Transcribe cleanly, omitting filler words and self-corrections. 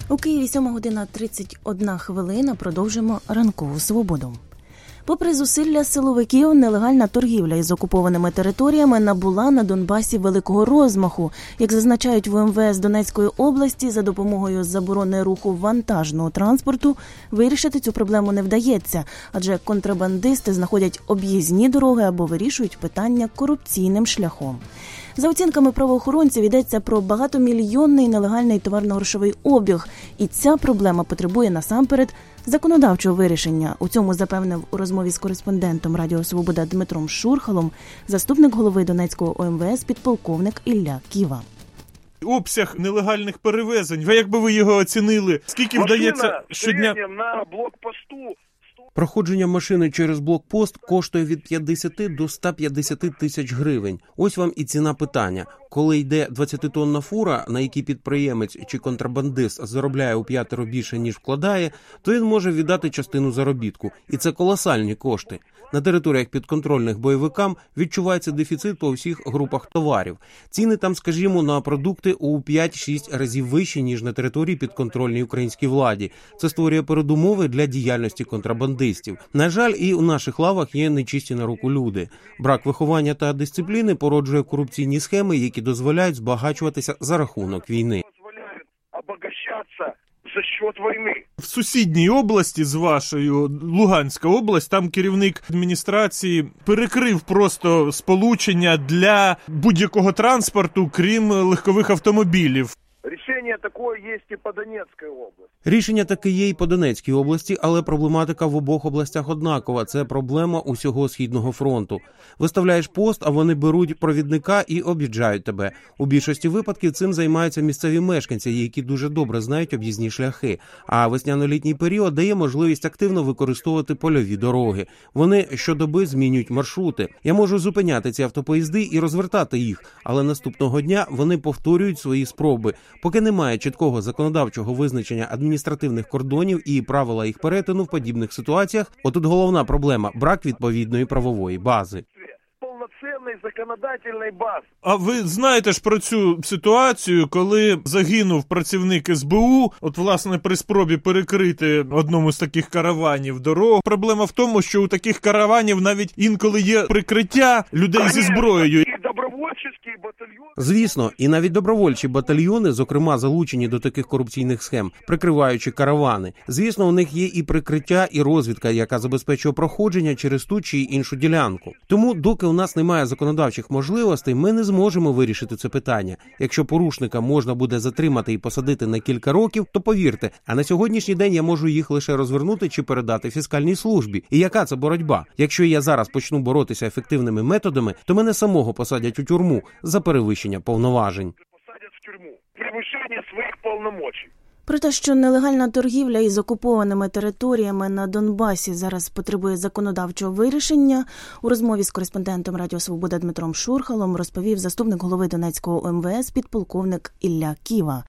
У Києві 7:31. Продовжимо ранкову свободу. Попри зусилля силовиків, нелегальна торгівля із окупованими територіями набула на Донбасі великого розмаху. Як зазначають в МВС Донецької області, за допомогою заборони руху вантажного транспорту вирішити цю проблему не вдається, адже контрабандисти знаходять об'їзні дороги або вирішують питання корупційним шляхом. За оцінками правоохоронців, йдеться про багатомільйонний нелегальний товарно-грошовий обіг, і ця проблема потребує насамперед законодавчого вирішення. У цьому запевнив у розмові з кореспондентом Радіо Свобода Дмитром Шурхалом заступник голови Донецького ОМВС підполковник Ілля Ківа. Обсяг нелегальних перевезень, як би ви його оцінили? Скільки вдається щодня? На блокпосту. Проходження машини через блокпост коштує від 50 до 150 тисяч гривень. Ось вам і ціна питання. Коли йде 20-тонна фура, на якій підприємець чи контрабандист заробляє у 5 більше, ніж вкладає, то він може віддати частину заробітку. І це колосальні кошти. На територіях підконтрольних бойовикам відчувається дефіцит по всіх групах товарів. Ціни там, скажімо, на продукти у 5-6 разів вищі, ніж на території підконтрольній українській владі. Це створює передумови для діяльності контрабандистів. На жаль, і у наших лавах є нечисті на руку люди. Брак виховання та дисципліни породжує корупційні схеми, які дозволяють збагачуватися за рахунок війни. Дозволяють обогащатися за счет війни. В сусідній області з вашою, Луганська область, там керівник адміністрації перекрив просто сполучення для будь-якого транспорту, крім легкових автомобілів. Рішення таке є і по Донецькій області. Рішення таки є і по Донецькій області, але проблематика в обох областях однакова. Це проблема усього Східного фронту. Виставляєш пост, а вони беруть провідника і об'їжджають тебе. У більшості випадків цим займаються місцеві мешканці, які дуже добре знають об'їзні шляхи. А весняно-літній період дає можливість активно використовувати польові дороги. Вони щодоби змінюють маршрути. Я можу зупиняти ці автопоїзди і розвертати їх, але наступного дня вони повторюють свої спроби. Поки немає чіткого законодавчого визначення адміністративних кордонів і правила їх перетину в подібних ситуаціях, отут головна проблема – брак відповідної правової бази. Повноцінної законодавчої бази. А ви знаєте ж про цю ситуацію, коли загинув працівник СБУ, от власне при спробі перекрити одному з таких караванів дорогу. Проблема в тому, що у таких караванів навіть інколи є прикриття людей зі зброєю. Звісно, і навіть добровольчі батальйони, зокрема, залучені до таких корупційних схем, прикриваючи каравани. Звісно, у них є і прикриття, і розвідка, яка забезпечує проходження через ту чи іншу ділянку. Тому, доки у нас немає законодавчих можливостей, ми не зможемо вирішити це питання. Якщо порушника можна буде затримати і посадити на кілька років, то повірте, а на сьогоднішній день я можу їх лише розвернути чи передати фіскальній службі. І яка це боротьба? Якщо я зараз почну боротися ефективними методами, то мене самого посадять у тюрму за перевищення повноважень. Посадять в тюрму. Перевищення своїх повномочій. Про те, що нелегальна торгівля із окупованими територіями на Донбасі зараз потребує законодавчого вирішення, у розмові з кореспондентом Радіо Свобода Дмитром Шурхалом розповів заступник голови Донецького ОМВС підполковник Ілля Ківа.